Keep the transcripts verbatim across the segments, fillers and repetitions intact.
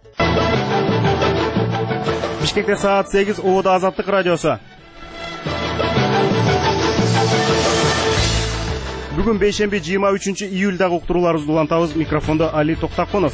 Бишкекте саат сегиз, Оодо Азаттык радиосу. Бүгүн бейшемби жыйырма үчүнчү июлдагы уктурууларыбызды улантабыз. Микрофондо Али Токтакунов.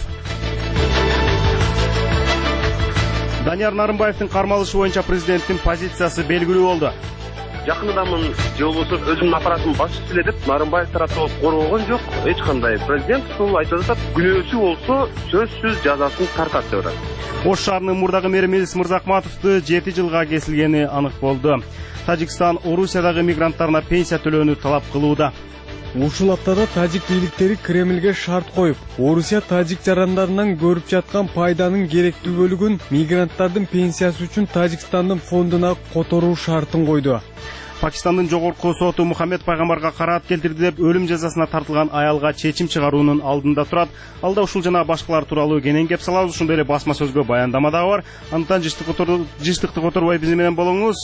Данияр Нарымбаевдин кармалышы боюнча президенттин позициясы белгилүү болду. Жакындамын же болбосо өзүмдүн аппаратымдын башчысы эле деп Нарымбаев тарапы коргогон жок. Эч кандай. Президент ушул айтып атат, күнөөсү болсо сөзсүз жазасын тартат деп атат. Ош шаарынын мурдагы мэри Мелис Мырзахматовду жети жылга кесилгени анык болду. Тажикстан Орусиядагы мигранттарына пенсия төлөөнү талап кылууда. Ушул аптада тажик бийликтери Кремлге шарт коюп, Орусия тажик жарандарынан көрүп жаткан пайданын керектүү бөлүгүн мигранттардын пенсиясы үчүн Тажикстандын фондуна которуу шартын койду. Пакистандын жогорку соту Мухаммед пайгамбарга караат келтирди деп өлүм жазасына тартылган аялга чечим чыгаруунун алдында турат. Алда ушул жана башкалар тууралуу кенен кеп салабыз. Ошондой эле басма сөзгө баяндама дагы бар. Андыктан жыштыкты которбой биз менен болуңуз.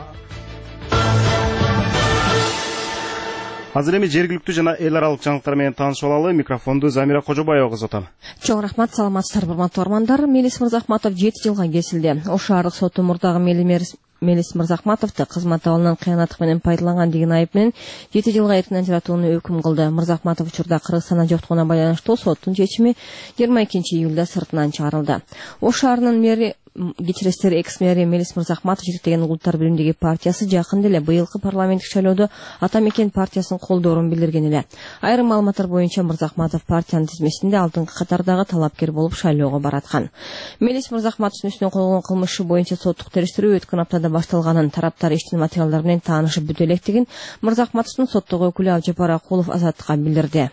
Азыр эми жергиликтүү жана эл аралык жаңылыктар менен таанышып алалы. Микрофонду Замира Кожобаева кызгатам. Чоң рахмат, саламатсыздарбы урматтуу угармандар. Мелис Мырзахматов жети жылга кесилди. Ош шаардык соту мурдагы Мелис Мырзахматовду кызмат абалынан кыянаттык менен пайдаланган деген айып менен жети жылга эркин ажыратууну өкүм кылды. Мырзахматов учурда Кыргызстанда жоктугуна байланыштуу соттун чечими жыйырма экинчи июлда сыртынан чыгарылды. Ош шаарынын мэри Кечиресиздер, экс-мэри Мелис Мырзахматов жетектеген Улуттар биримдиги партиясы жакында эле быйылкы парламенттик шайлоодо Ата мекен партиясын колдоорун билдирген эле. Айрым маалыматтар боюнча Мырзахматов партиянын тизмесинде алдыңкы катардагы талапкер болуп шайлоого бараткан. Мелис Мырзахматовдун үстүнө койгон кылмышы боюнча соттук териштирүү өткөн аптада башталганын, тараптар иштин материалдары менен таанышып бүтө электигин Мырзахматовдун соттогу өкүлү Абжапар Акулов Азаттыкка билдирди.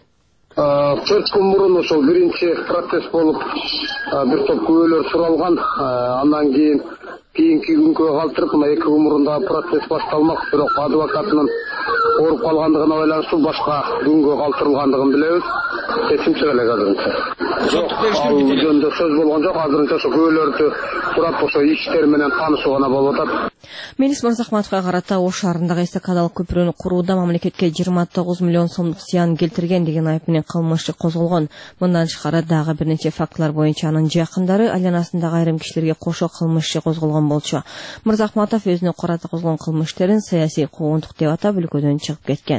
төрт күн мурун ошол биринчи процесс болуп бир топ күбөлөр суралган. Андан кийин кийинки күнгө калтырып, мына эки күн мурунда процесс башталмак, бирок адвокатынын ооруп калгандыгына байланыштуу башка күнгө калтырылгандыгын билебиз. Чечим чыга элек азырынча. Жок, ал жөнүндө сөз болгон жок. Азырынча ошо күбөлөрдү сурап, ошо иштер менен таанышуу гана болуп атат. Мелис Мырзахматовго карата Ош шаарындагы эстакадалык көпүрөнү курууда мамлекетке жыйырма тогуз миллион сомдук зыян келтирген деген айып менен кылмыш козголгон. Мындан тышкары дагы бир нече фактылар боюнча анын жакындары айланасындагы айрым кишилерге кошо кылмыш козголгон болчу. Мырзахматов өзүнө карата козголгон кылмыштерин саясий куугунтук деп атап өлкөдөн чыгып кеткен.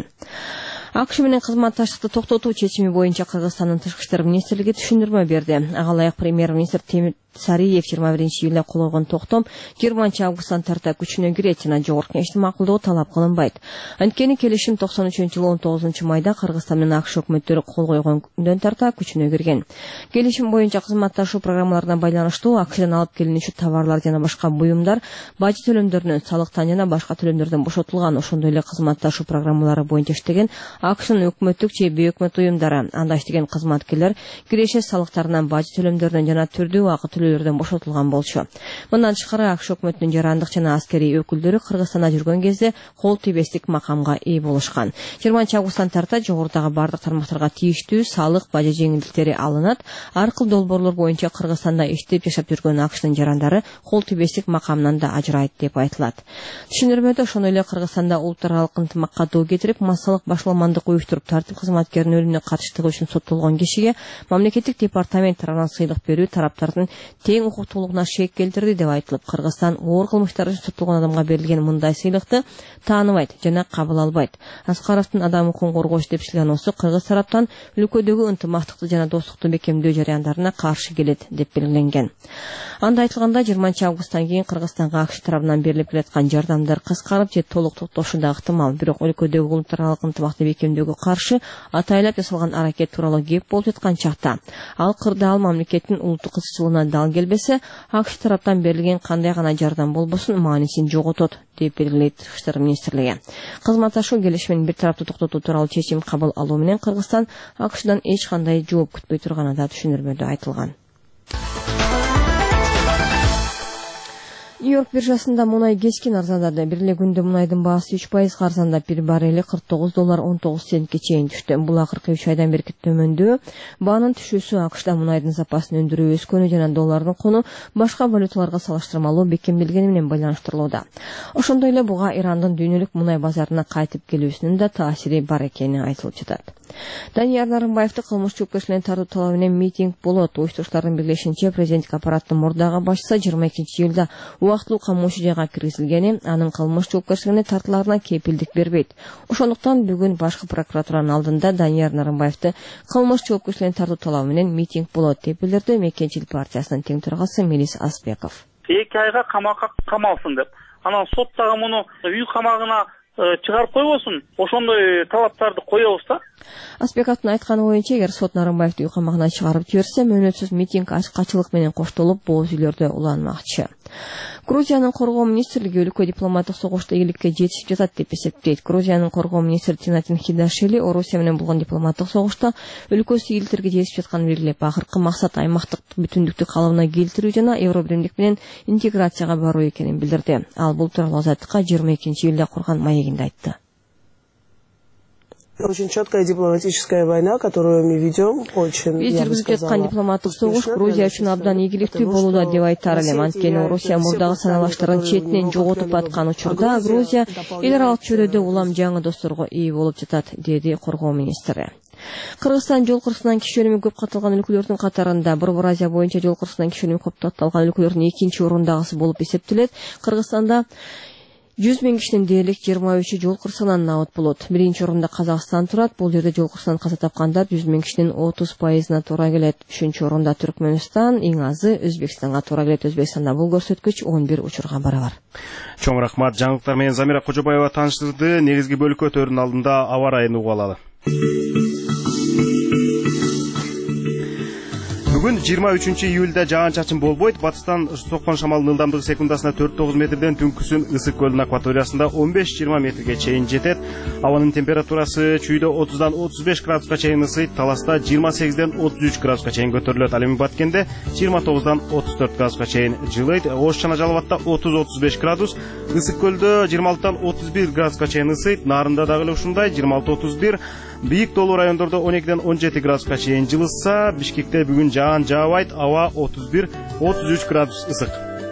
АКШ менен кызматташтыкты токтотуу чечими боюнча Кыргызстандын тышкы иштер министрлиги түшүндүрмө берди. Ага ылайык премьер-министр Темир Сариев жыйырма биринчи июлда кол койгон токтом жыйырманчы августтан тарта күчүнө кирет жана жогорку кеңештин макулдугу талап кылынбайт. Анткени келишим токсон үчүнчү жылы он тогузунчу майда Кыргызстан менен АКШ өкмөттөрү кол койгон күндөн тарта күчүнө кирген. Келишим боюнча кызматташуу программаларына байланыштуу АКШдан алып келинүүчү товарлар жана башка буюмдар бажы төлөмдөрүнөн, салыктан жана башка төлөмдөрдөн бошотулган. Ошондой эле кызматташуу программалары боюнча иштеген АКШнын өкмөттүк же бейөкмөт уюмдары, анда иштеген кызматкерлер киреше салыктарынан, бажы төлөмдөрүнөн жана түрдүү акы төлөөлөрдөн бошотулган болчу. Мындан тышкары АКШ өкмөтүнүн жарандык жана аскерий өкүлдөрү Кыргызстанда жүргөн кезде кол тийбестик макамга ээ болушкан. жыйырманчы августтан тарта жогорудагы бардык тармактарга тийиштүү салык, бажы жеңилдиктери алынат. Ар кыл долбоорлор боюнча Кыргызстанда иштеп жашап жүргөн АКШнын жарандары кол тийбестик макамынан да ажырайт деп айтылат. Түшүндүрмөдө ошондой эле Кыргызстанда улуттар аралык ынтымакка доо кетирип, массалык башаламандык уюштуруп, тартип кызматкеринин өлүмүнө катыштыгы үчүн соттолгон кишиге мамлекеттик департамент тарабынан сыйлык берүү тараптардын тең укуктуулугуна шек келтирди деп айтылып, Кыргызстан оор кылмыштар үчүн соттолгон адамга берилген мындай сыйлыкты тааныбайт жана кабыл албайт. Аскаровдун адам укугун коргоочу деп шилянуусу Кыргыз тараптан өлкөдөгү ынтымактыкты жана достукту бекемдөө жарыяндарына каршы келет деп белгиленген. Анда айтылганда жыйырманчы августтан кийин Кыргызстанга АКШ тарабынан берилип келаткан жардамдар кыскарып же толук токтошу да ыктымал. Бирок өлкөдөгү улуттар аралык ынтымакты бекемдөөгө каршы атайлап жасалган аракет тууралуу кеп болуп жаткан чакта ал кырдаал мамлекеттин улуттук кызыкчылыгына дал келбесе, АКШ тараптан берилген кандай гана жардам болбосун маанисин жоготот деп белгилейт Тышкы иштер министрлиги. Кызматташуу келишимин бир тараптуу токтотуу тууралуу чечим кабыл алуу менен Кыргызстан АКШдан эч кандай жооп күтпөй турганы да түшүндүрмөдө айтылган. Нью-Йорк биржасында мунай кечкен арзандады. Бир эле күндө мунайдын баасы үч пайыз арзандап, бир баррели кырк тогуз доллар он тогуз центке чейин түштү. Бул акыркы үч айдан берки төмөндөө. Баанын түшүүсү АКШда мунайдын запасын өндүрүү өскөнү жана доллардын куну башка валюталарга салыштырмалуу бекемделгени менен байланыштырылууда. Ошондой эле буга Ирандын дүйнөлүк мунай базарына кайтып келүүсүнүн да таасири бар экени айтылып жатат. Данияр Нарымбаевди кылмыш жоопкерчилигине тартуу талабы менен митинг болот. Уюштуруучулардын билдиришинче, президенттик аппараттын мурдагы башчысы жыйырма экинчи июлда убактылуу камоочу жайга киргизилгени анын кылмыш жоопкерчилигине тартылаарына кепилдик бербейт. Ошондуктан бүгүн башкы прокуратуранын алдында Данияр Нарымбаевди кылмыш жоопкерчилигине тартуу талабы менен митинг болот деп билдирди Мекенчилик партиясынын тең төрагасы Мелис Аспеков. эки айга камакка камалсын деп. Анан сот дагы муну үй камагына чыгарып койбосун. Ошондой талаптарды коебуз да. Аспековдун айтканы боюнча, эгер сот Нарымбаевди үй камагына чыгарып жиберсе, мөөнөтсүз митинг ачкачылык менен коштолуп, бооз үйлөрдө уланмакчы. Грузиянын коргоо министрлиги өлкө дипломаттык согушта ийгиликке жетишип жатат деп эсептейт. Грузиянын коргоо министри Тинатин Хидашвили Орусия менен болгон дипломаттык согушта өлкөсү ийгиликтерге жетишип жатканын белгилеп, акыркы максат аймактык бүтүндүктү калыбына келтирүү жана Евробиримдик менен интеграцияга баруу экенин билдирди. Ал бул тууралуу Азаттыкка жыйырма экинчи июлда курган маегинде айтты. Очень четкая дипломатическая война, которую мы ведем, очень, Биз жүргүзүп жаткан дипломаттык согуш Грузия үчүн абдан ийгиликтүү болууда деп айтар элем. Анткени Орусия мурдагы саналаштарын четинен жоготуп аткан учурда Грузия эл аралык чөйрөдө улам жаңы досторго ээ болуп жатат, деди коргоо министри. Кыргызстан жол кырсынан киши өлүмү көп катталган өлкөлөрдүн катарында Борбор Азия боюнча жол кырсынан киши өлүмү көп катталган өлкөлөрдүн экинчи орундагысы болуп эсептелет. Кыргызстанда жүз миң кишинин дээрлик жыйырма үчү жол кырсыгынан набыт болот. Биринчи орунда Казакстан турат. Бул жерде жол кырсынан каза тапкандар жүз миң кишинин отуз пайызына туура келет. Үчүнчү орунда Түркмөнстан, эң азы Өзбекстанга туура келет. Өзбекстанда бул көрсөткүч он бир учурга барабар. Чоң рахмат. Жаңылыктар менен Замира Кожобаева тааныштырды. Негизги бөлүккө өтөрүнүн алдында аба ырайын угуп алалы. Бүгүн жыйырма үчүнчү июлда жаан-чачын болбойт. Батыстан соккон шамалдын ылдамдыгы секундасына төрт тогуз метрден, түнкүсүн ысык көлдүн акваториясында он беш жыйырма метрге чейин жетет. Абанын температурасы чүйдө отуздан отуз беш градуска чейин ысыйт, Таласта жыйырма сегизден отуз үч градуска чейин көтөрүлөт. Ал эми Баткенде жыйырма тогуздан отуз төрт градуска чейин жылыйт. Ош жана Жалал Абадта отуз отуз беш градус, ысык көлдө жыйырма алтыдан отуз бир градуска чейин ысыйт. Нарында дагы эле ушундай жыйырма алты отуз бир. Бийик тоолуу райондордо он экиден он жети градуска чейин жылыса, Бишкекте бүгүн жаан жаабайт, аба отуз бир отуз үч градус ысык.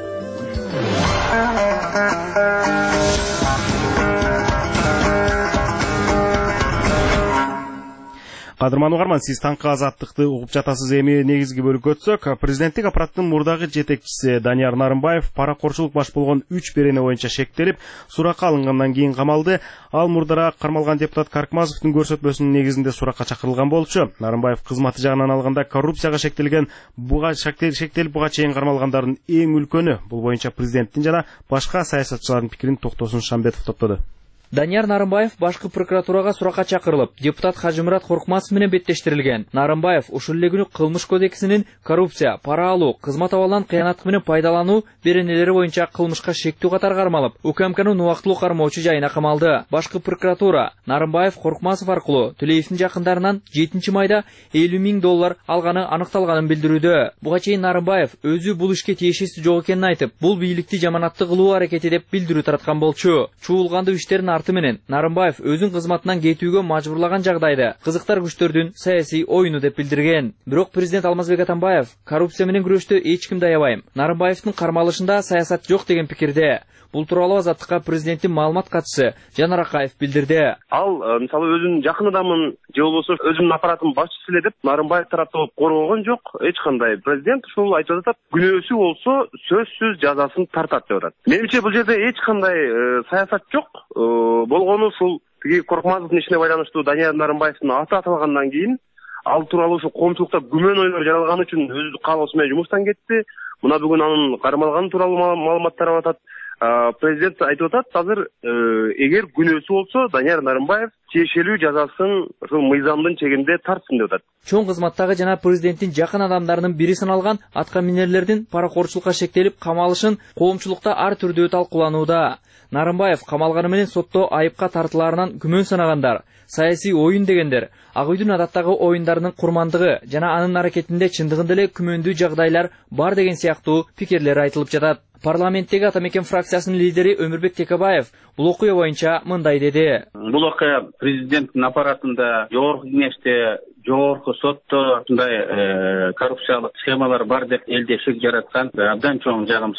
Кадырман угарман, сиз таңкы азаттыкты угуп жатасыз. Эми негизги бөлүккө өтсөк, президенттик аппараттын мурдагы жетекчиси Данияр Нарымбаев паракорчулук баш болгон үч берене боюнча шектелип, суракка алынгандан кийин камалды. Ал мурдараак кармалган депутат Каркмазовдун көрсөтмөсүнүн негизинде суракка чакырылган болчу. Нарымбаев кызматы жагынан алганда коррупцияга шектелген, буга шектелип буга чейин кармалгандардын эң үлкөнү. Бул боюнча президенттин жана башка саясатчылардын пикирин Токтосун Шамбетов топтоду. Данияр Нарымбаев башкы прокуратурага суракка чакырылып, депутат Хажымурат Коркмасов менен беттештирилген. Нарымбаев ушул эле күнү кылмыш кодексинин коррупция, пара алуу, кызмат абалынан кыянаттык менен пайдалануу беренелери боюнча кылмышка шектүү катар кармалып, УКМКнын убактылуу кармоочу жайына камалды. Башкы прокуратура Нарымбаев Коркмасов аркылуу Төлеевдин жакындарынан жетинчи майда элүү миң доллар алганы аныкталганын билдирүүдө. Буга чейин Нарымбаев өзү бул ишке тиешеси жок экенин айтып, бул бийликти жаманатты кылуу аракети деп билдирүү тараткан болчу. Чуулгандуу иштерин арты менен Нарымбаев өзүн кызматынан кетүүгө мажбурлаган жагдайда кызыктар күчтөрдүн саясий оюну деп билдирген. Бирок президент Алмазбек Атамбаев коррупция менен күрөштө эч кимди аябайм, Нарымбаевдин кармалышында саясат жок деген пикирде. Бул тууралуу Азаттыкка президенттин маалымат катчысы Жанар Акаев билдирди. Ал мисалы өзүнүн жакын адамын же болбосо өзүнүн аппараттын башчысы эле деп Нарымбаев тараптуу коргогон жок. Эч кандай. Президент ушул айтып атат, күнөөсү болсо сөзсүз жазасын тартат деп атат. Менимче бул жерде эч кандай саясат жок. Болгону ушул тиги Коркмазовдун ишине байланыштуу Данияр Нарымбаевдин аты аталгандан кийин ал тууралуу ушул коомчулукта күмөн ойлор жаралган үчүн өз каалоосу менен жумуштан кетти. Мына бүгүн анын кармалганы тууралуу маалыматтар атат. Президент айтып атат, азыр эгер күнөөсү болсо Данияр Нарымбаев тиешелүү жазасын ушул мыйзамдын чегинде тартсын деп атат. Чоң кызматтагы жана президенттин жакын адамдарынын бири саналган атка минерлердин паракорчулукка шектелип камалышын коомчулукта ар түрдүү талкууланууда. Нарымбаев камалганы менен сотто айыпка тартылаарынан күмөн санагандар, саясий оюн дегендер, Ак үйдүн адаттагы оюндарынын курмандыгы жана анын аракетинде чындыгында эле күмөндүү жагдайлар бар деген сыяктуу пикирлер айтылып жатат. Парламенттеги Ата Мекен фракциясынын лидери Өмүрбек Текебаев бул окуя боюнча мындай деди. Бул окуя президенттин аппаратында, жогорку кеңеште, жогорку сотто ушундай коррупциялык схемалар бар деп элде шек жараткан абдан чоң жагымсыз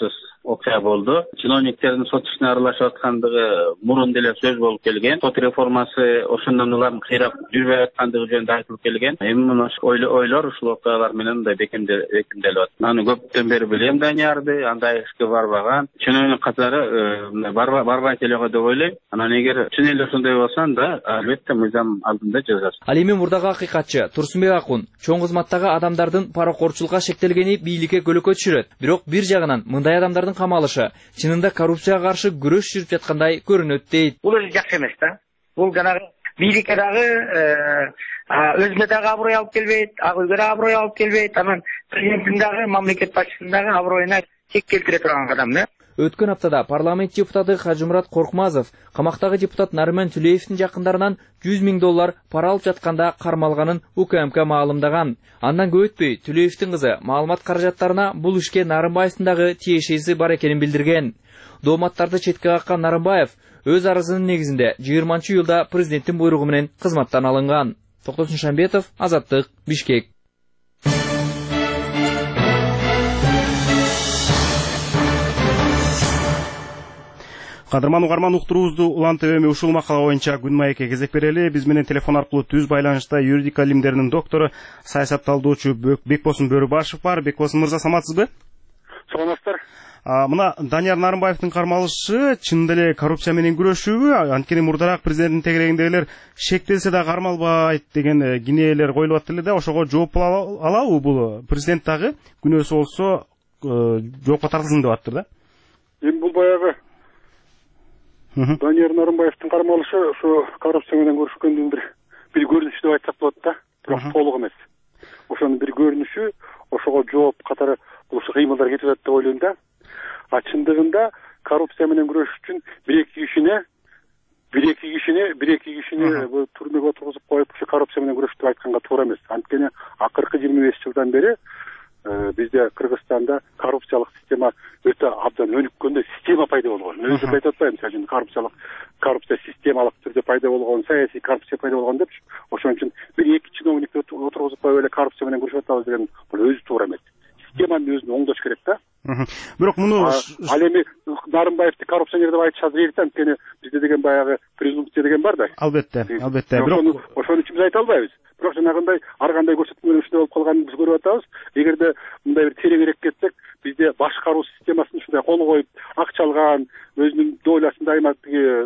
окуя болду. Чиновниктердин сот ишине аралашып аткандыгы мурун деле сөз болуп келген. Сот реформасы ошондон улам кыйрап жүрбөй аткандыгы жөнүндө айтылып келген. Эми мына ойлор ушул окуялар менен мындай бекемделип атат. Аны көптөн бери билем Даниярды, андай ишке барбаган. Чиновник катары барбайт эле го деп ойлойм. Анан эгер чын эле ошондой болсо анда албетте мыйзам алдында жазасыз. Ал эми мурдагы акыйкатчы Турсунбек Акун чоң кызматтагы адамдардын паракорчулукка шектелгени бийликке көлөкө түшүрөт. Бирок бир жагынан мындай адамдардын камалышы чынында коррупцияга каршы күрөш жүрүп жаткандай көрүнөт дейт. Бул өзү жакшы эмес да. Бул жанагы бийликке дагы өзүнө дагы аброй алып келбейт, ак үйгө дагы аброй алып келбейт. Анан президенттин дагы, мамлекет башчысынын дагы аброюна чек келтире турган адам да. Өткөн аптада парламент депутаты Хажымурат Коркмазов камактагы депутат Нарыман Түлеевдин жакындарынан жүз миң доллар пара алып жатканда кармалганын УКМК маалымдаган. Андан көп өтпөй Түлеевдин кызы маалымат каражаттарына бул ишке Нарымбаевдин дагы тиешеси бар экенин билдирген. Дооматтарды четке каккан Нарымбаев өз арызынын негизинде жыйырманчы июлда президенттин буйругу менен кызматтан алынган. Токтосун Шамбетов, Азаттык, Бишкек. Кадырман угарман, уктуруубузду Улан ТВ ушул макала боюнча күн маекке кезек берели. Биз менен телефон аркылуу түз байланышта юридика илимдеринин доктору, саясатталдоочу Бекбосун Бөрүбашев бар. Бекбосун мырза, саламатсызбы? Саламатсыздар. Мына Данияр Нарымбаевдин кармалышы чын деле коррупция менен күрөшүүбү? Анткени мурдараак президенттин тегерегиндегилер шектелсе да кармалбайт деген кинелер коюлуп атты эле да, ошого жооп алабы бул? Президент дагы күнөөсү болсо жоопко тартылсын деп аттыр да. Эми бул баягы Данияр Нарымбаевдин кармалышы ошо коррупция менен көрүшкөндүн бир бир көрүнүшү деп айтсак болот да, бирок толук эмес. Ошонун бир көрүнүшү, ошого жооп катары бул кыймылдар кетип атат деп ойлойм да. А чындыгында коррупция менен күрөш үчүн бир эки кишине бир эки кишине бир эки кишине түрмөгө отургузуп коюп ушу коррупция менен күрөш деп айтканга туура эмес. Анткени акыркы жыйырма беш жылдан бери бизде Кыргызстанда коррупциялык система өтө абдан өнүккөндө система пайда болгон. Өзү айтып атпайм, мисалы коррупциялык коррупция системалык түрдө пайда болгон, саясий коррупция пайда болгон депчи. Ошон үчүн бир эки чиновникти отургузуп коюп эле коррупция менен күрөшүп атабыз деген бул өзү туура эмес. Системанын өзүн оңдош керек да. Бирок муну ал эми Нарымбаевди коррупционер деп айтыш азыр эрте, анткени бизде деген баягы презумпция деген бар да. Албетте, албетте. Бирок ошон үчүн биз айта албайбыз. Бирок жанагындай ар кандай көрсөтмөлөр ушундай болуп калганын биз көрүп атабыз. Эгерде мындай бир тереңирээк кетсек, бизде башкаруу системасын ушундай кол коюп, акча алган, өзүнүн долясын дайыма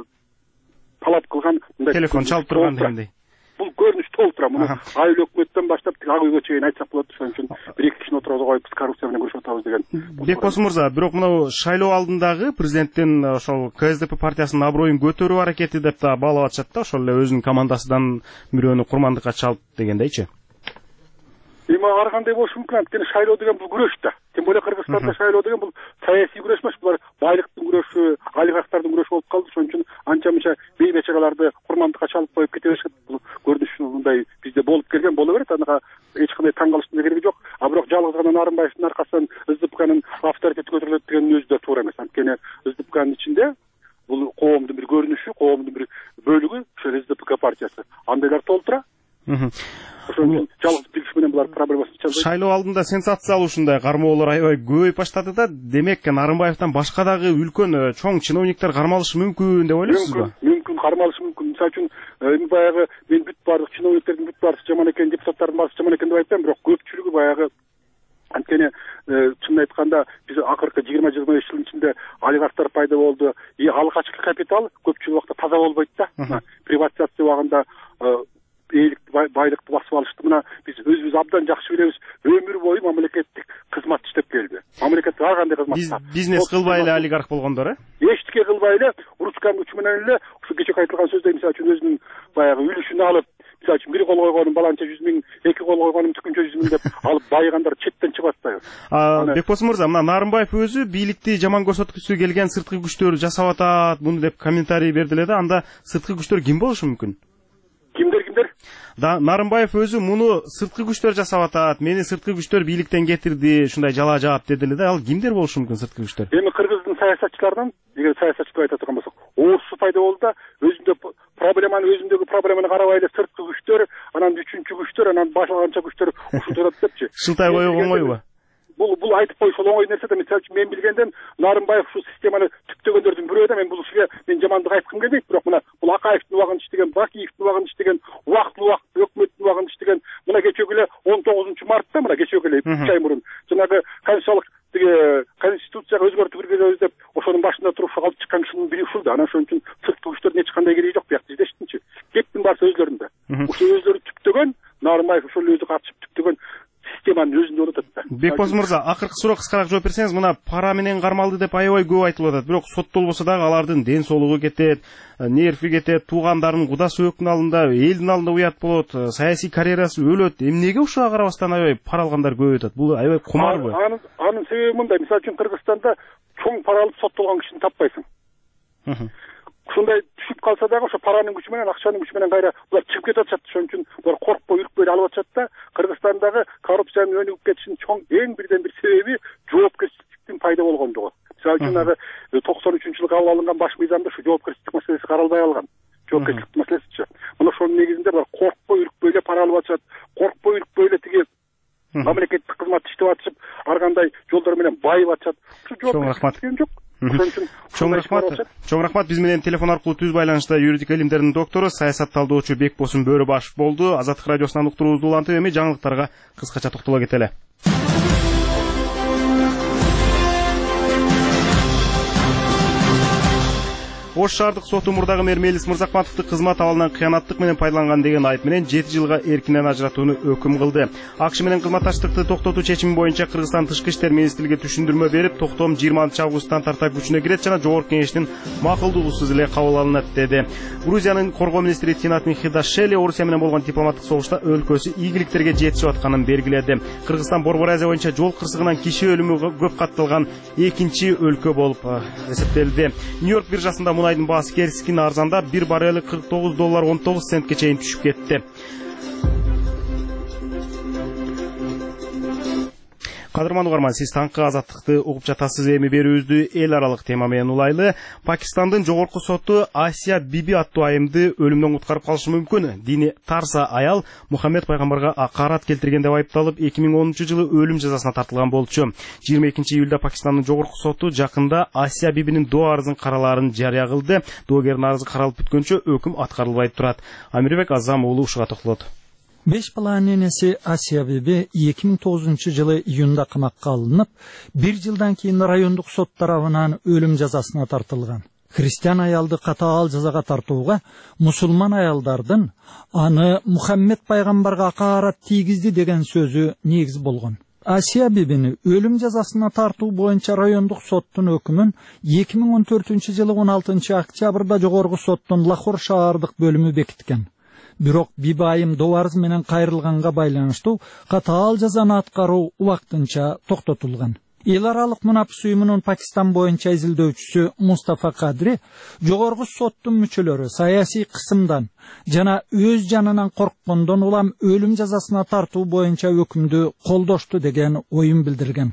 талап кылган, мындай телефон чалып турган дегендей. Бул көрүнүш толук тура. Муну айыл өкмөттөн баштап ак үйгө чейин айтсак болот. Ошон үчүн бир эки кишини отургузуп коюп биз коррупция менен күрөшүп атабыз деген. Бекбосун мырза, бирок мына шайлоо алдындагы президенттин ошол КСДП партиясынын аброюн көтөрүү аракети деп да баалап атышат да, ошол эле өзүнүн командасынан бирөөнү курмандыкка чалып дегендейчи. Эми ар кандай болушу мүмкүн, анткени шайлоо деген бул күрөш да. Тем более Кыргызстанда шайлоо деген бул саясий күрөш эмес, булар байлыктын күрөшү, олигархтардын күрөшү болуп калды. Ошон үчүн анча мынча бейбечараларды курмандыкка чалып коюп кете беришет. Бул көрүнүш мындай бизде болуп келген, боло берет. Анага эч кандай таң калыштын кереги жок. А бирок жалгыз гана Нарымбаевдин аркасынан СДПКнын авторитети көтөрүлөт деген өзү да туура эмес. Анткени СДПКнын ичинде бул коомдун бир көрүнүшү, коомдун бир бөлүгү ошол СДПК партиясы. Андайлар толтура. Ошон үчүн жалгыз бир киши менен булар проблемасын чалбайт. Шайлоо алдында сенсациялуу ушундай кармоолор аябай көбөйүп баштады да. Демек, Нарымбаевден башка дагы үлкөн чоң чиновниктер кармалышы мүмкүн деп ойлойсузбу? Мүмкүн, кармалышы мүмкүн. Мисалы үчүн, эми баягы мен бүт баардык чиновниктердин бүт баардык жаман экен, депутаттардын баардык жаман экен деп айтпайм, бирок көпчүлүгү баягы анткени чынын айтканда биз акыркы жыйырма жыйырма беш жылдын ичинде олигархтар пайда болду. И алгачкы капитал көпчүлүк убакта таза болбойт да. Приватизация убагында эйликти байлыкты басып алышты. Мына биз өзүбүз абдан жакшы билебиз. Өмүр бою мамлекеттик кызмат иштеп келди. Мамлекеттик ар кандай кызматта. Бизнес кылбай эле олигарх болгондор, э? Эчтеке кылбай эле ручканын учу менен эле ушу кече айтылган сөздөй мисалы үчүн өзүнүн баягы үлүшүн алып, мисалы үчүн бир кол койгонун баланча жүз миң, эки кол койгонун түкүнчө жүз миң деп алып байыгандар четтен чыгып атпайбы. Бекбосун мырза, мына Нарымбаев өзү бийликти жаман көрсөткүсү келген сырткы күчтөр жасап атат, муну деп комментарий берди эле да. Анда сырткы күчтөр ким болушу мүмкүн? Кимдер кимдер? Да, Нарымбаев өзү муну сырткы күчтөр жасап атат. Мени сырткы күчтөр бийликтен кетирди, ушундай жала жаап деди эле да. Ал кимдер болушу мүмкүн сырткы күчтөр? Эми Кыргыздын саясатчыларынан, эгер саясатчы деп айта турган болсок, оорусу пайда болду да, өзүндө проблеманы, өзүндөгү проблеманы карабай эле сырткы күчтөр, анан үчүнчү күчтөр, анан башалганча күчтөр ушинтип атат депчи. Шылтай коюу оңойбу? бул бул айтып коюш оңой нерсе да. Мисалы үчүн мен билгенден Нарымбаев ушул системаны түптөгөндөрдүн бирөө да. Мен бул кишиге мен жамандык айткым келбейт, бирок мына бул Акаевдин убагында иштеген, Бакиевдин убагында иштеген, убактылуу убакыт өкмөттүн убагында иштеген, мына кечеги эле он тогузунчу мартта, мына кечеги эле үч ай мурун жанагы конституциялык тиги конституцияга өзгөртүү киргизебиз деп ошонун башында туруп алып чыккан кишинин бири ушул да. Анан ошон үчүн сырткы күчтөрдүн эч кандай кереги жок биякта издештинчи. Кептин барысы өзлөрүндө. Ушул өзлөрү түптөгөн, Нарымбаев ошол өзү катышып түптөгөн системанын өзүндө болуп атат да. Бекбоз мырза, акыркы суроо кыскараак жооп берсеңиз, мына пара менен кармалды деп аябай көп айтылып атат. Бирок соттолбосо дагы алардын ден соолугу кетет, нерви кетет, туугандарынын куда сөөгүнүн алдында, элдин алдында уят болот, саясий карьерасы өлөт. Эмнеге ушуга карабастан аябай пара алгандар көп атат? Бул аябай кумарбы? Анын анын себеби мындай. Мисалы үчүн Кыргызстанда чоң пара алып соттолгон кишини таппайсың. Ушундай түшүп калса дагы ошо паранын күчү менен, акчанын күчү менен кайра булар чыгып кетип атышат. Ошон үчүн булар коркпой, үркпөй алып атышат да. Кыргызстандагы коррупциянын өнүгүп кетишинин чоң эң бирден бир себеби жоопкерчиликтин пайда болгондугу. Мисалы үчүн ага токсон үчүнчү жылы кабыл алынган баш мыйзамда ушу жоопкерчилик маселеси каралбай калган. Жоопкерчилик маселесичи. Мына ошонун негизинде булар коркпой, үркпөй эле пара алып атышат. Коркпой, үркпөй эле тиги мамлекеттик кызматты иштеп атышып, ар кандай жолдор менен байып атышат. Ушу жоопкерчилик жок. Чоң рахмат. Чоң рахмат. Биз менен телефон аркылуу түз байланышта юридика илимдеринин доктору, саясат талдоочу Бекбосун Бөрөбашев болду. Азаттык радиосунан уктуруубузду улантып, эми жаңылыктарга кыскача токтоло кетели. Ош шаардык соту мурдагы мэр Мелис Мырзакматовду кызмат абалынан кыянаттык менен пайдаланган деген айып менен жети жылга эркинен ажыратууну өкүм кылды. АКШ менен кызматташтыкты токтотуу чечими боюнча Кыргызстан Тышкы иштер министрлиги түшүндүрмө берип, токтом жыйырманчы августтан тарта күчүнө кирет жана жогорку кеңештин макулдугусуз эле кабыл алынат деди. Грузиянын коргоо министри Тинат Михидашвили Орусия менен болгон дипломаттык согушта өлкөсү ийгиликтерге жетишип атканын белгиледи. Кыргызстан Борбор Азия боюнча жол кырсыгынан киши өлүмү көп катталган экинчи өлкө болуп эсептелди. Нью-Йорк биржасында мунайдын баасы керискин арзандап, бир баррели кырк тогуз доллар он тогуз центке чейин түшүп кетти. Кадырман угарман, сиз таңкы азаттыкты угуп жатасыз. Эми берүүбүздү эл аралык тема менен улайлы. Пакистандын жогорку соту Асия Биби аттуу айымды өлүмдөн куткарып калышы мүмкүн. Дини тарса аял Мухаммед пайгамбарга акарат келтирген деп айыпталып, эки миң онунчу жылы өлүм жазасына тартылган болчу. жыйырма экинчи июлда Пакистандын жогорку соту жакында Асия Бибинин доо арызын каралаарын жарыя кылды. Доогердин арызы каралып бүткөнчө өкүм аткарылбай турат. Амирбек Азам уулу ушуга токтолот. Beş баланын энеси Асия Биби эки миң тогузунчу жылы июнда камакка алынып, бир жылдан кийин райондук сот тарабынан өлүм жазасына тартылган. Христиан аялды катаал жазага тартууга мусулман аялдардын аны Мухаммед пайгамбарга акарат тийгизди деген сөзү негиз болгон. Асия Бибини өлүм жазасына тартуу боюнча райондук соттун өкүмүн эки миң он төртүнчү жылы он алтынчы октябрда жогорку соттун Лахор шаардык бөлүмү бекиткен. Бирок Биби айым доо арыз менен кайрылганга байланыштуу катаал жазаны аткаруу убактынча токтотулган. Эл аралык мунапис уюмунун Пакистан боюнча изилдөөчүсү Мустафа Кадри жогорку соттун мүчөлөрү саясий кысымдан жана өз жанынан корккондон улам өлүм жазасына тартуу боюнча өкүмдү колдошту деген оюн билдирген.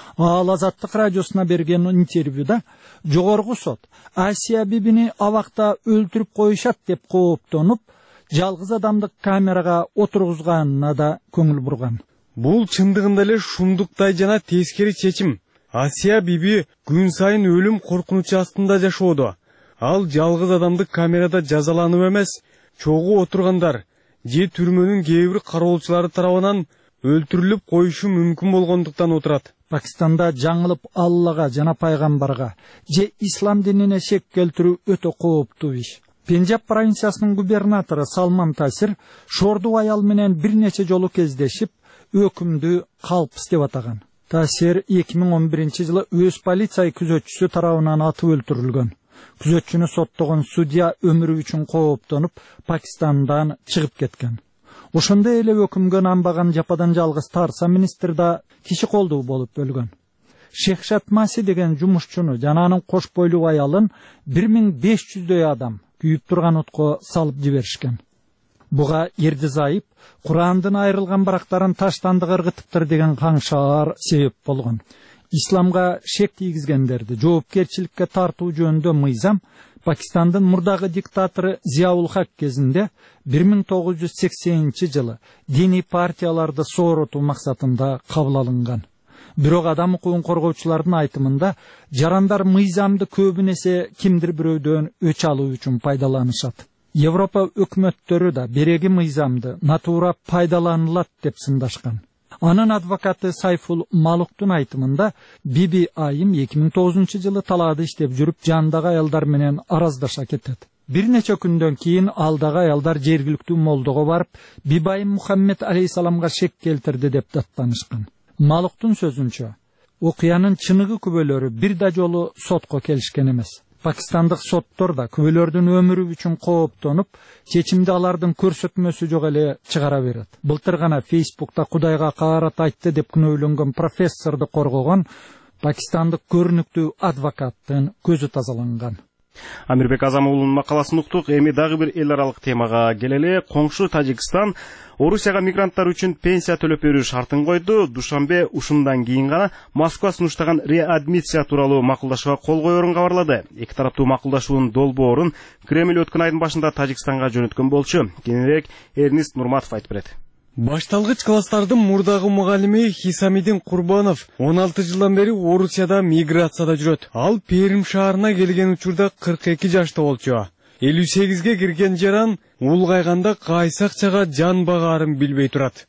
Ал Азаттык радиосуна берген интервьюда жогорку сот Асия Бибини абакта өлтүрүп коюшат деп кооптонуп, жалгыз адамдык камерага отургузганына да көңүл бурган. Бул чындыгында эле шундуктай жана тескери чечим. Асия Биби күн сайын өлүм коркунучу астында жашоодо. Ал жалгыз адамдык камерада жазаланып эмес, чогуу отургандар же түрмөнүн кээ бир кароолчулары тарабынан өлтүрүлүп коюшу мүмкүн болгондуктан отурат. Пакистанда жаңылып Аллага жана пайгамбарга же ислам динине шек келтирүү өтө кооптуу иш. Пенджаб провинциясынын губернатору Салман Тасир шордуу аял менен бир нече жолу кездешип, өкүмдү калпыс деп атаган. Тасир эки миң он биринчи жылы өз полиция күзөтчүсү тарабынан атып өлтүрүлгөн. Күзөтчүнү соттогон судья өмүрү үчүн кооптонуп, Пакистандан чыгып кеткен. Ошондой эле өкүмгө нанбаган жападан жалгыз Тарса министр да киши колдуу болуп өлгөн. Шехшат Маси деген жумушчуну жана анын кош бойлуу аялын бир миң беш жүздөй адам күйүп турган отко салып жиберишкен. Буга Эрди Зайып Курандын айрылган барактарын таштандык ыргытыптыр деген каңшаар себеп болгон. Исламга шек тийгизгендерди жоопкерчиликке тартуу жөнүндө мыйзам Пакистандын мурдагы диктатору Зияул Хак кезинде бир миң тогуз жүз сексенинчи жылы диний партияларды сооротуу максатында кабыл алынган. Бирок адам укугун коргоочулардын айтымында жарандар мыйзамды көбүнесе кимдир бирөөдөн өч алуу үчүн пайдаланышат. Европа өкмөттөрү да береги мыйзамды натура пайдаланылат деп сындашкан. Анын адвокаты Сайфул Малуктун айтымында Биби Айым эки миң тогузунчу жылы талаада иштеп жүрүп жандагы аялдар менен араздаша кетет. Бир нече күндөн кийин алдагы аялдар жергиликтүү молдого барып, Бибайым Мухаммед алейхисаламга шек келтирди деп даттанышкан. Малуктун сөзүнчө, окуянын чыныгы күбөлөрү бир да жолу сотко келишкен эмес. Пакистандык соттор да күбөлөрдүн өмүрү үчүн кооптонуп, чечимди алардын көрсөтмөсү жок эле чыгара берет. Былтыр гана Фейсбукта Кудайга каарат айтты деп күнөөлөнгөн профессорду коргогон пакистандык көрүнүктүү адвокаттын көзү тазаланган. Амирбек Азам уулунун макаласын уктук. Эми дагы бир эл аралык темага келели. Коңшу Тажикстан Орусияга мигранттар үчүн пенсия төлөп берүү шартын койду. Душанбе ушундан кийин гана Москва сунуштаган реадмиссия тууралуу макулдашууга кол коерун кабарлады. Эки тараптуу макулдашуунун долбоорун Кремль өткөн айдын башында Тажикстанга жөнөткөн болчу. Кийинирээк Эрнист Нурматов айтып берет. Башталгыч класстардын мурдагы мугалими Хисамидин Курбанов он алты жылдан бери Орусияда миграцияда жүрөт. Ал Перим шаарына келген учурда кырк эки жашта болчу. элүү сегизге кирген жаран улгайганда кайсы акчага жан багаарын билбей турат.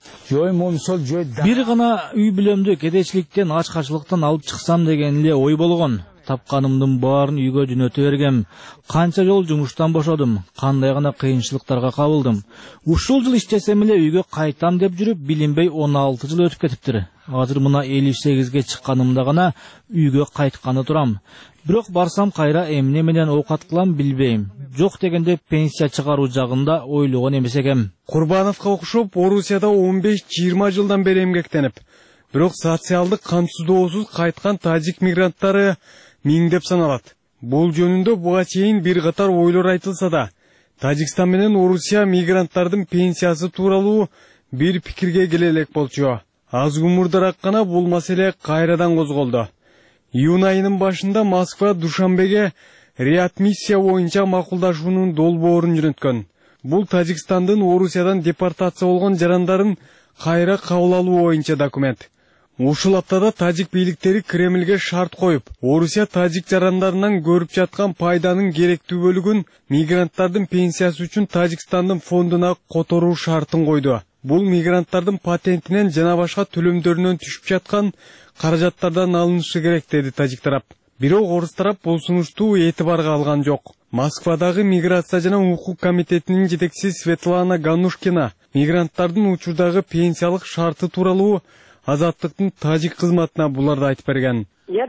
Бир гана үй бүлөмдү кедейчиликтен, ачкачылыктан алып чыксам деген эле ой болгон. Тапканымдын баарын үйгө жөнөтө бергем. Канча жол жумуштан бошодум, кандай гана кыйынчылыктарга кабылдым. Ушул жыл иштесем эле үйгө кайтам деп жүрүп, билинбей он алты жыл өтүп кетиптир. Азыр мына элүү сегизге чыкканымда гана үйгө кайтканы турам. Бирок барсам кайра эмне менен оокат кылам билбейм. Жок дегенде пенсия чыгаруу жагында ойлогон эмес экем. Курбановго окшоп Орусияда он беш жыйырма жылдан бери эмгектенип, бирок социалдык камсыздоосуз кайткан тажик мигранттары миңдеп саналат. Бул жөнүндө буга чейин бир катар ойлор айтылса да, Тажикстан менен Орусия мигранттардын пенсиясы тууралуу бир пикирге келе элек болчу. Аз умурдараак гана бул маселе кайрадан козголду. Июнь айынын башында Москва Душанбеге реадмиссия боюнча макулдашуунун долбоорун жөнөткөн. Бул Тажикстандын Орусиядан депортация болгон жарандарын кайра кабыл алуу боюнча документ. Ушул аптада тажик бийликтери Кремлге шарт коюп, Орусия тажик жарандарынан көрүп жаткан пайданын керектүү бөлүгүн мигранттардын пенсиясы үчүн Тажикстандын фондуна которуу шартын койду. Бул мигранттардын патентинен жана башка төлөмдөрүнөн түшүп жаткан каражаттардан алынышы керек деди тажик тарап. Бирок орус тарап бул сунушту этибарга алган жок. Москвадагы миграция жана укук комитетинин жетекчиси Светлана Ганушкина мигранттардын учурдагы пенсиялык шарты тууралуу Азаттыктын тажик кызматына буларды айтып берген.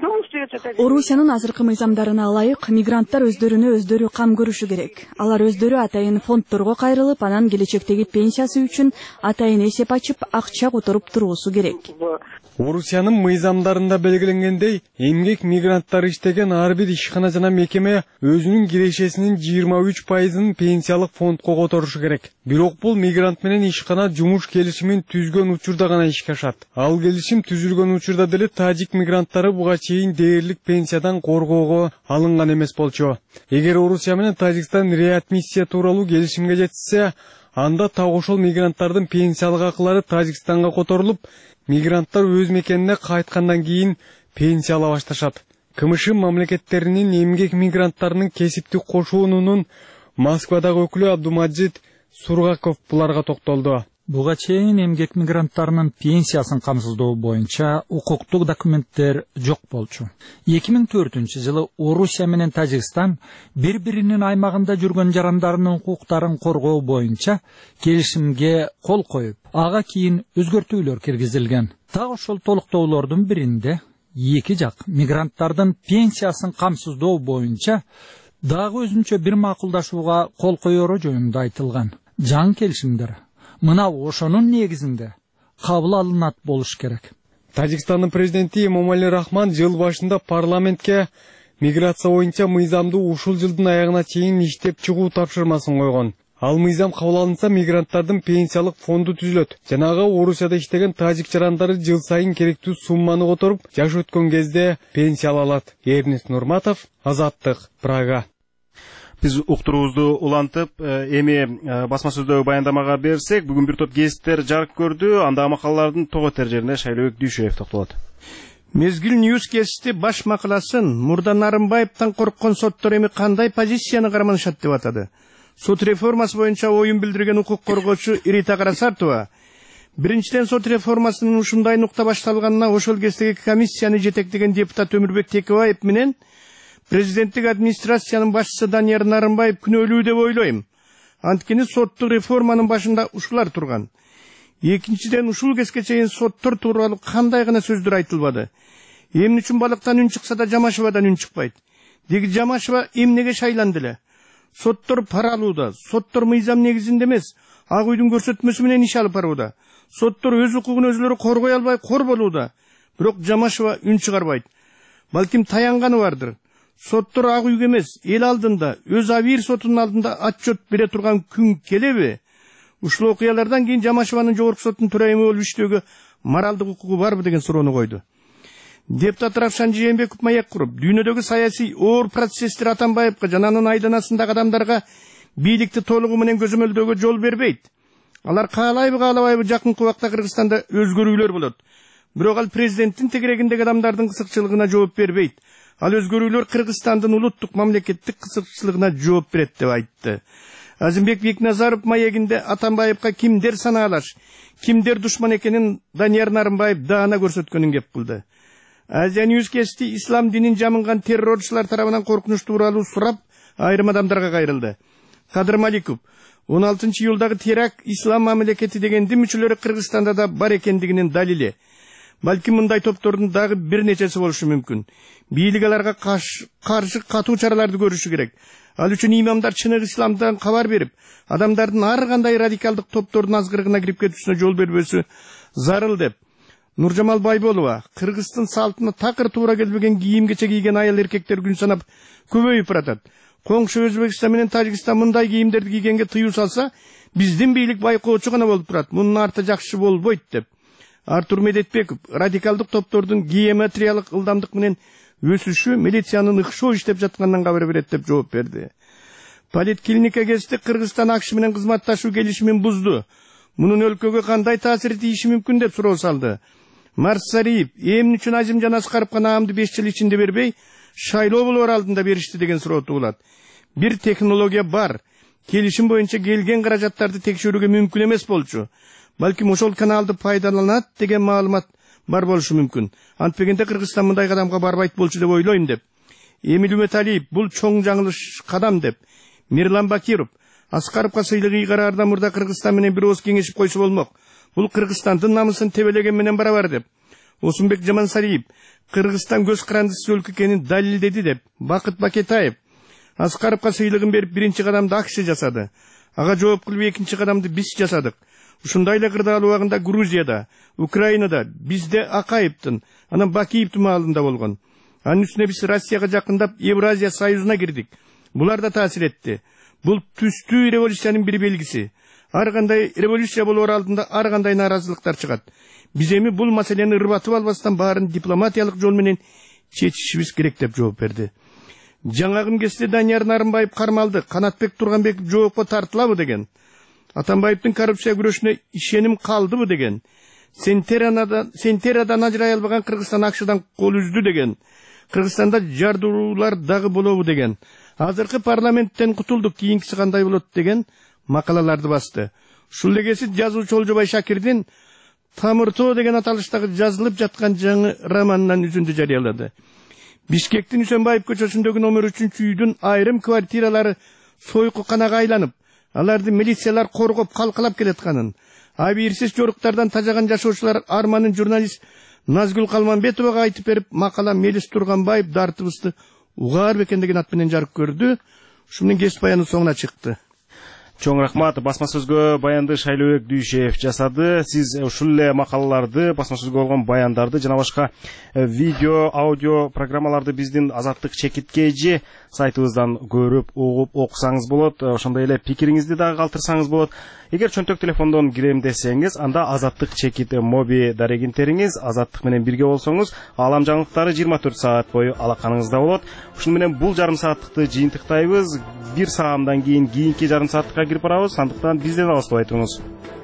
Орусиянын азыркы мыйзамдарына ылайык мигранттар өздөрүнө өздөрү кам көрүшү керек. Алар өздөрү атайын фондторго кайрылып, анан келечектеги пенсиясы үчүн атайын эсеп ачып, акча которуп туруусу керек. Орусиянын мыйзамдарында белгиленгендей, эмгек мигранттар иштеген ар бир ишкана жана мекеме өзүнүн кирешесинин жыйырма үч пайызын пенсиялык фондко которушу керек. Бирок бул мигрант менен ишкана жумуш келишимин түзгөн учурда гана ишке ашат. Ал келишим түзүлгөн учурда деле тажик мигранттары буга чейин дээрлик пенсиядан коргоого алынган эмес болчу. Эгер Орусия менен Тажикстан реадмиссия тууралуу келишимге жетишсе, анда так ошол мигранттардын пенсиялык акылары Тажикстанга которулуп, мигранттар өз мекенине кайткандан кийин пенсия ала башташат. КМШ мамлекеттеринин эмгек мигранттарынын кесиптик кошуунунун Москвадагы өкүлү Абдумаджид Сургаков буларга токтолду. Буга чейин эмгек мигранттарынын пенсиясын камсыздоо боюнча укуктук документтер жок болчу. эки миң төртүнчү жылы Орусия менен Тажикстан бири-биринин аймагында жүргөн жарандарынын укуктарын коргоо боюнча келишимге кол коюп, ага кийин өзгөртүүлөр киргизилген. Так ошол толуктоолордун биринде эки жак мигранттардын пенсиясын камсыздоо боюнча дагы өзүнчө бир макулдашууга кол коеру жөнүндө айтылган. Жаңы келишимдер мына ошонун негизинде кабыл алынат болуш керек. Тажикстандын президенти Эмомали Рахман жыл башында парламентке миграция боюнча мыйзамды ушул жылдын аягына чейин иштеп чыгуу тапшырмасын койгон. Ал мыйзам кабыл алынса, мигранттардын пенсиялык фонду түзүлөт. Жанагы Орусияда иштеген тажик жарандары жыл сайын керектүү сумманы которуп, жаш өткөн кезде пенсия алат. Эрнист Нурматов, Азаттык, Прага. Биз уктуруубузду улантып, эми басма сөздөгү баяндамага берсек, бүгүн бир топ гезиттер жарык көрдү. Анда макалалардын того тержерине Шайлообек Дүйшөев токтолот. Мезгил Ньюс кести баш макаласын Мурда Нарымбаевтан корккон соттор эми кандай позицияны карманышат деп атады. Сот реформасы боюнча оюн билдирген укук коргоочу Ирита Карасартова биринчиден сот реформасынын ушундай нукта башталганына ошол кездеги комиссияны жетектеген депутат Өмүрбек Текебаев менен президенттик администрациянын башчысы Данияр Нарымбаев күнөөлүү деп ойлойм. Анткени соттук реформанын башында ушулар турган. Экинчиден ушул кезге чейин соттор тууралуу кандай гана сөздөр айтылбады. Эмне үчүн балыктан үн чыкса да Жамашевадан үн чыкпайт. Деги Жамашева эмнеге шайланды эле? Соттор пара алууда, соттор мыйзам негизинде эмес, ак үйдүн көрсөтмөсү менен иш алып барууда. Соттор өз укугун өзлөрү коргой албай кор болууда. Бирок Жамашева үн чыгарбайт. Балким таянганы бардыр. Соттор ак үйгө эмес, эл алдында, өз Авир сотунун алдында отчет бере турган күн келеби? Ушул окуялардан кийин Жамашеванын жогорку соттун төрайымы болуп иштөөгө моралдык укугу барбы деген суроону койду. Депутат Равшан Жээнбеков маяк куруп, дүйнөдөгү саясий оор процесстер Атамбаевга жана анын айданасындагы адамдарга бийликти толугу менен көзөмөлдөөгө жол бербейт. Алар каалайбы каалабайбы жакынкы убакта Кыргызстанда өзгөрүүлөр болот. Бирок ал президенттин тегерегиндеги адамдардын кызыкчылыгына жооп бербейт. Ал өзгөрүүлөр Кыргызстандын улуттук мамлекеттик кызыкчылыгына жооп берет деп айтты. Азимбек Бекназаров маегинде Атамбаевга кимдер санаалаш, кимдер душман экенин Данияр Нарымбаев даана көрсөткөнүн кеп кылды. Азия Ньюс кести ислам динин жамынган террорчулар тарабынан коркунуч тууралуу сурап айрым адамдарга кайрылды. Кадыр Маликов он алтынчы июлдагы теракт ислам мамлекети дегендин мүчөлөрү Кыргызстанда да бар экендигинин далили. Балким мындай топтордун дагы бир нечеси болушу мүмкүн. Бийлик аларга каршы катуу чараларды көрүшү керек. Ал үчүн имамдар чыныгы исламдан кабар берип, адамдардын ар кандай радикалдык топтордун азгырыгына кирип кетүүсүнө жол бербөсү зарыл деп. Нуржамал Байболова Кыргыздын салтына такыр туура келбеген кийимгече кийген аял эркектер күн санап көбөйүп баратат. Коңшу Өзбекстан менен Тажикстан мындай кийимдерди кийгенге тыюу салса, биздин бийлик байкоочу гана болуп турат. Мунун арты жакшы болбойт деп. Артур Медетбеков радикалдык топтордун геометриялык ылдамдык менен өсүшү милициянын ыкшоо иштеп жатканынан кабар берет деп жооп берди. Политклиника кести Кыргызстан АКШ менен кызматташуу келишимин бузду. Мунун өлкөгө кандай таасири тийиши мүмкүн деп суроо салды. Марс Сариев эмне үчүн Азим жана Аскаровго наамды беш жыл ичинде бербей, шайлоо болор алдында беришти деген суроо туулат. Бир технология бар. Келишим боюнча келген каражаттарды текшерүүгө мүмкүн эмес болчу. Балким ошол каналды пайдаланат деген маалымат бар болушу мүмкүн. Антпегенде Кыргызстан мындай кадамга барбайт болчу деп ойлойм деп. Эмил Үмөталиев бул чоң жаңылыш кадам деп. Мирлан Бакиров Аскаровга сыйлык ыйгараардан мурда Кыргызстан менен бир ооз кеңешип койсо болмок. Бул Кыргызстандын намысын тебелеген менен барабар деп. Осунбек Жамансариев Кыргызстан көз карандысыз өлкө экенин далилдеди деп. Бакыт Бакетаев Аскаровга сыйлыгын берип биринчи кадамды АКШ жасады. Ага жооп кылып экинчи кадамды биз жасадык. Ушундай эле кырдаал убагында Грузияда, Украинада бизде Акаевдин, анан Бакиевдин маалында болгон. Анын үстүнө биз Россияга жакындап Евразия союзуна кирдик. Булар да таасир этти. Бул түстүү революциянын бир белгиси. Ар кандай революция болоор алдында ар кандай нааразылыктар чыгат. Биз эми бул маселени ырбатып албастан баарын дипломатиялык жол менен чечишибиз керек деп жооп берди. Жаңагым кесте Данияр Нарымбаев кармалды, Канатбек Турганбеков жоопко тартылабы деген. Атамбаевдин коррупция күрөшүнө ишеним калдыбы деген. Сентерадан сентерадан ажырай албаган Кыргызстан АКШдан кол үздү деген. Кыргызстанда жардуулар дагы болобу деген. Азыркы парламенттен кутулдук, кийинкиси кандай болот деген макалаларды басты. Ушул легеси жазуучу Олжобай Шакирдин Тамыртоо деген аталыштагы жазылып жаткан жаңы романынан үзүндү жарыялады. Бишкектин Үсөнбаев көчөсүндөгү номер үчүнчү үйдүн айрым квартиралары сойку канага айланып, аларды милициялар коргоп калкалап келатканын, абийирсиз жоруктардан тажаган жашоочулар арманын журналист Назгүл Калманбетовага айтып берип, макала Мелис Турганбаев дартыбызды угаар бекен деген ат менен жарык көрдү. Ушу менен кесип баянын соңуна чыкты. Чоң рахмат. Басма сөзгө баянды Шайлообек Дүйшев жасады. Сиз ушул эле макалаларды, басма сөзгө болгон баяндарды жана башка видео, аудио программаларды биздин Азаттык чекиткейжи сайтыбыздан көрүп, угуп, окусаңыз болот. Ошондой эле пикириңизди дагы калтырсаңыз болот. Эгер чөнтөк телефондон кирем десеңиз, анда Азаттык чекит моби дарегинтериңиz Азаттык менен бирге болсоңуз, алам жаңылыктары жыйырма төрт саат бою алаканыңызда болот. Ушуну менен бул жарым сааттыкты жыйынтыктайбыз. Бир саамдан кийин кийинки жарым сааттыкка кирип барабыз. Андыктан бизден алыстабай туруңуз.